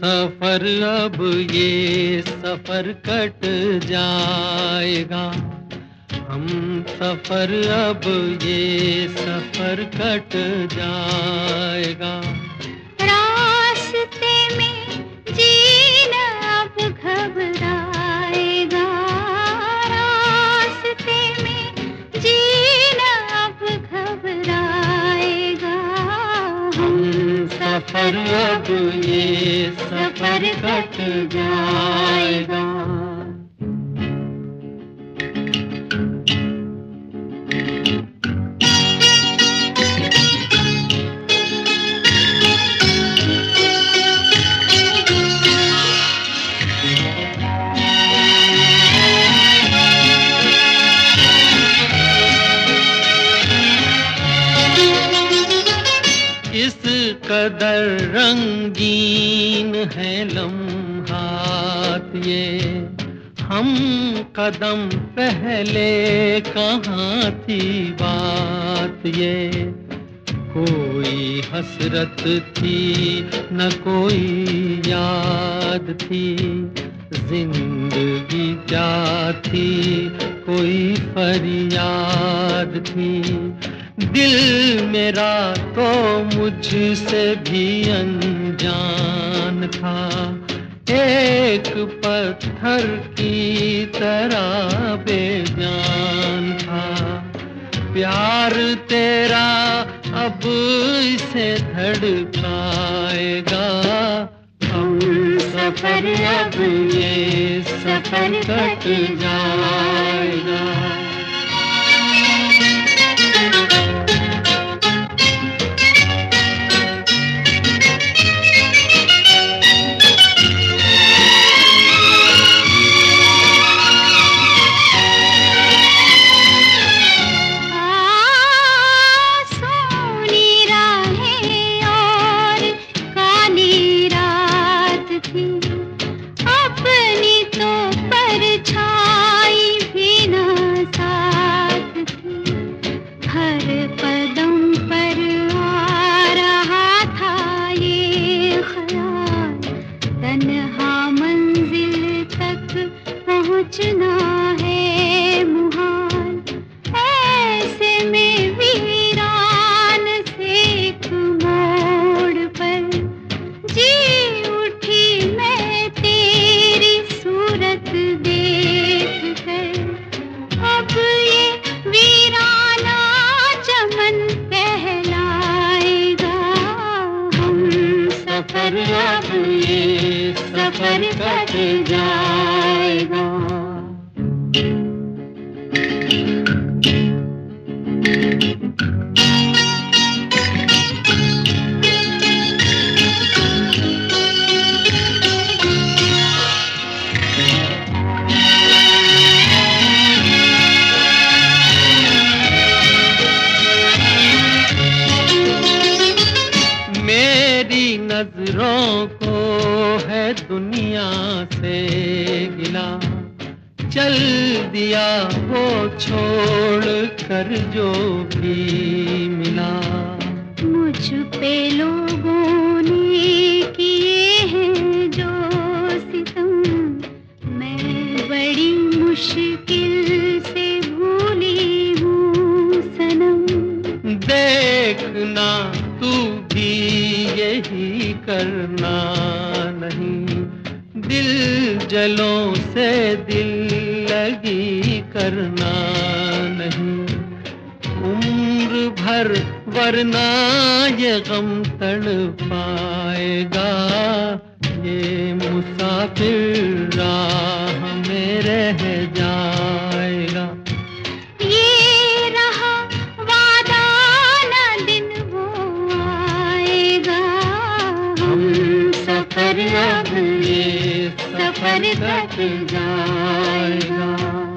सफर अब ये सफर कट जाएगा, हम सफर अब ये सफर कट जाएगा। रास्ते में जीना अब घबराएगा, रास्ते में जीना अब घबराएगा। हम सफर अब ये सफर कट जाएगा। इस कदर रंगीन है लम्हात ये, हम कदम पहले कहाँ थी बात ये। कोई हसरत थी न कोई याद थी, जिंदगी क्या थी कोई फरियाद थी। दिल मेरा तो मुझसे भी अनजान था, एक पत्थर की तरह बेजान था। प्यार तेरा अब इसे धड़काएगा, हम सफर अब ये सफर कट जाएगा। अपनी तो परछाई भी न साथ थी, हर कदम पर आ रहा था ये ख्याल, तन्हा मंजिल तक पहुंचना है मुहाल। ऐसे में वीरान से एक मोड़ पर जी उठी मैं तेरी सूरत देख कर। अब ये वीराना चमन कहलाएगा, हम सफर अब ये सफर कट जाएगा। मेरी नजरों को है दुनिया से गिला, चल दिया वो छोड़ कर जो भी मिला। मुझ पे लोगों ने किए हैं जो सितम, मैं बड़ी मुश्किल से भूली हूँ सनम। देखना तू भी यही करना नहीं, दिल जलों से दिल लगी करना नहीं। उम्र भर वरना ये गम तड़पाएगा, ये मुसाफिर राह में रह जाएगा। ये रहा वादा न दिन वो आएगा, हम सफर अब ये सफर कट जाएगा।